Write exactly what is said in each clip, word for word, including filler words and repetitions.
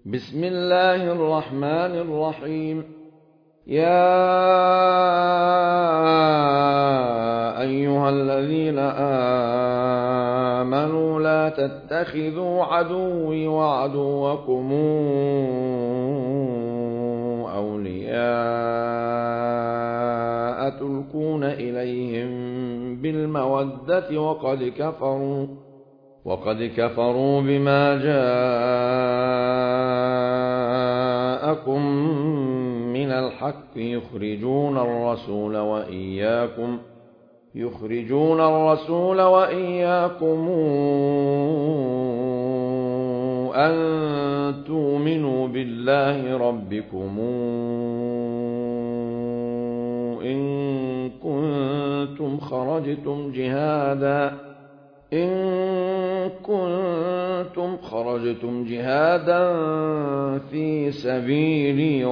بسم الله الرحمن الرحيم. يا أيها الذين آمنوا لا تتخذوا عدوي وعدوكم أولياء تلقون إليهم بالمودة وقد كفروا وقد كفروا بما جاءكم من الحق يخرجون الرسول وإياكم يخرجون الرسول وإياكم أن تؤمنوا بالله ربكم إن كنتم خرجتم جهادا إن كنتم خرجتم جهادا في سبيلي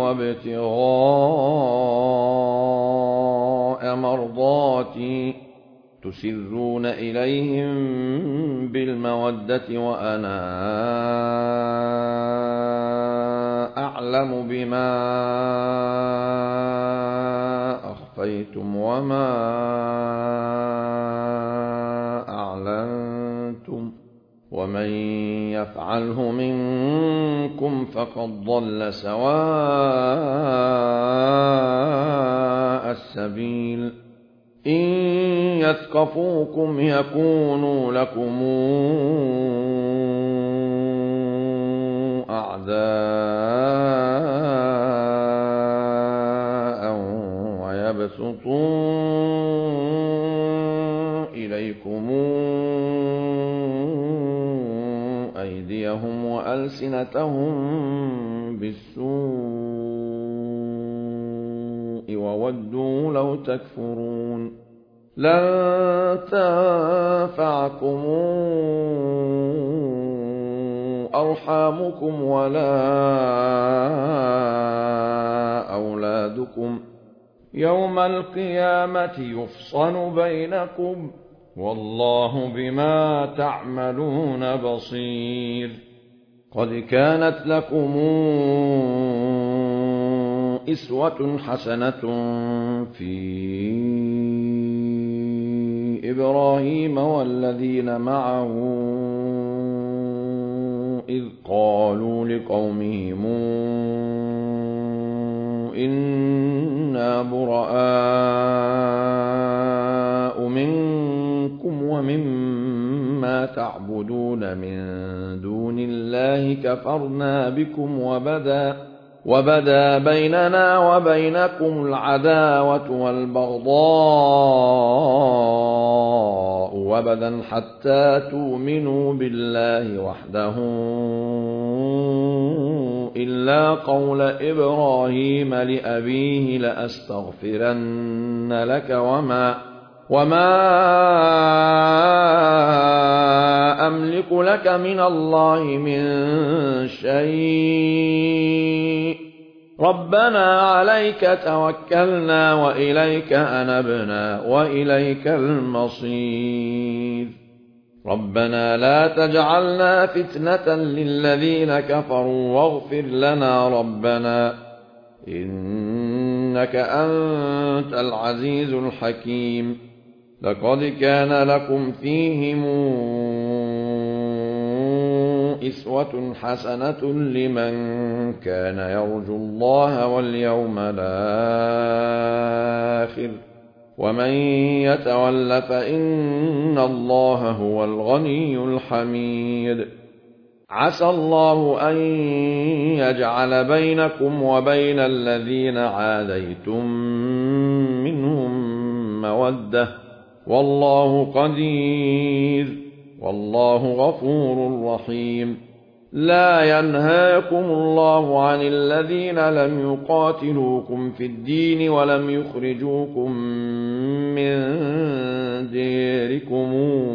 وابتغاء مرضاتي تسرون إليهم بالمودة وأنا أعلم بما أخفيتم وما أعلنتم ومن يفعله منكم فقد ضل سواء السبيل. إن يثقفوكم يكونوا لكم أعداء ويبسطوا إليكم أيديهم وألسنتهم بالسوء وودوا لو تكفرون. لن تنفعكم أرحامكم ولا أولادكم يوم القيامة يفصل بينكم والله بما تعملون بصير. قد كانت لكم أسوة حسنة في إبراهيم والذين معه إذ قالوا لقومهم إنا براء منكم ومما تعبدون من دون الله كفرنا بكم وبدا وبدا بيننا وبينكم العداوة والبغضاء وبدا حتى تؤمنوا بالله وحده إلا قول إبراهيم لأبيه لأستغفرن لك وما وما أملك لك من الله من شيء ربنا عليك توكلنا وإليك أنبنا وإليك المصير. ربنا لا تجعلنا فتنة للذين كفروا واغفر لنا ربنا إنك أنت العزيز الحكيم. لقد كان لكم فيهم أسوة حسنة لمن كان يرجو الله واليوم الآخر ومن يتول فإن الله هو الغني الحميد. عسى الله أن يجعل بينكم وبين الذين عاديتم منهم مودة والله قدير والله غفور رحيم. لا ينهاكم الله عن الذين لم يقاتلوكم في الدين ولم يخرجوكم من ديركم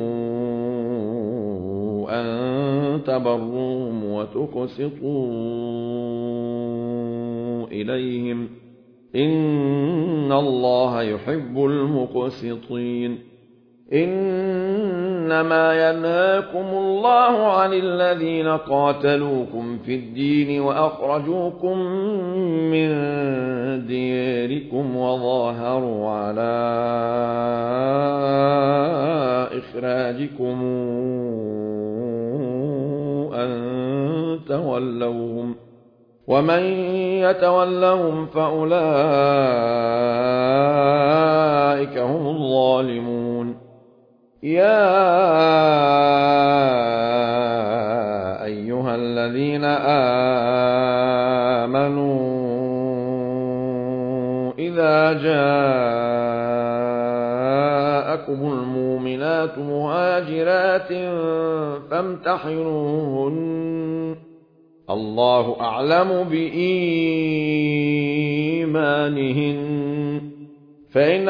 أن تبروهم وتقسطوا إليهم إن الله يحب المقسطين. إنما ينهاكم الله عن الذين قاتلوكم في الدين وأخرجوكم من دياركم وظاهروا على إخراجكم أن تولوهم ومن يتولهم فأولئك هم الظالمون يا أيها الذين آمنوا إذا جاءكم المؤمنات مهاجرات فامتحنوهن الله أعلم بإيمانهن فإن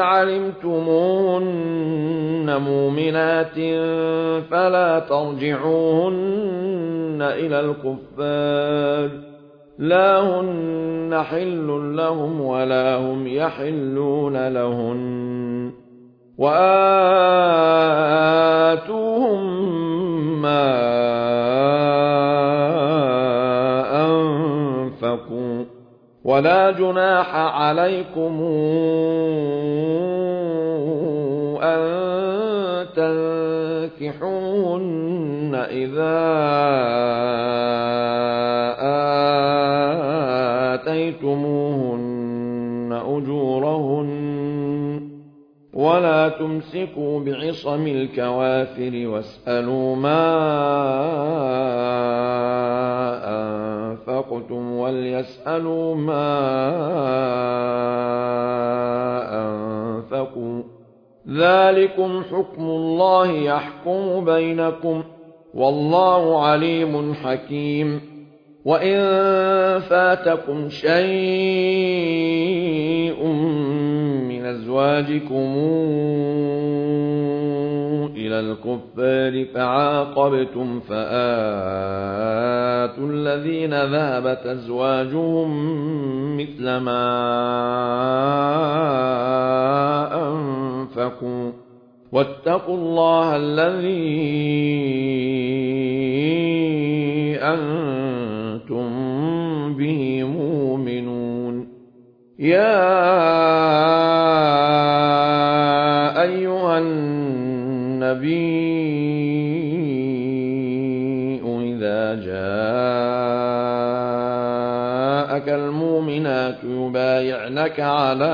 علمتموهن مؤمنات فلا ترجعوهن إلى الكفار لا هن حل لهم ولا هم يحلون لهن وآتوهم ما أنفقوا ولا جناح عليكم أن تنكحوهن إذا آتيتموهن أجورهن ولا تمسكوا بعصم الكوافر واسألوا ما أنفقتم وليسألوا ما أنفقوا ذلكم حكم الله يحكم بينكم والله عليم حكيم وإن فاتكم شيء من أزواجكم إلى الكفار فعاقبتم فآتوا الذين ذهبت أزواجهم مثل ما أنفقوا واتقوا الله الذي أنتم به مؤمنون يا أيها النبي إذا جاءك المؤمنات يبايعنك على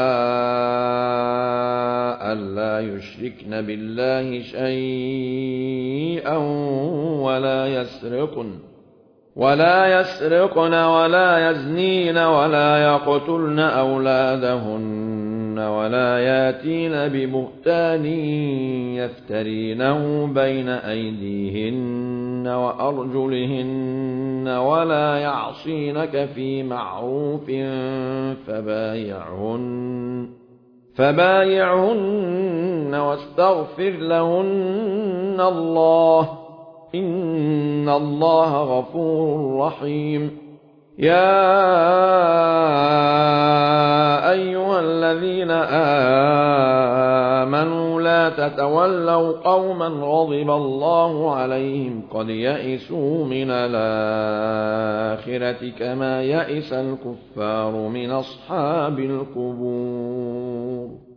ألا يشركن بالله شيئا ولا يسرقن ولا يسرقن ولا يزنين ولا يقتلن أولادهن ولا ياتين ببهتان يفترينه بين أيديهن وأرجلهن ولا يعصينك في معروف فبايعهن فبايعهن واستغفر لهن الله إن الله غفور رحيم يا أيها الذين آمنوا لا تتولوا قوما غضب الله عليهم قد يئسوا من الآخرة كما يئس الكفار من أصحاب القبور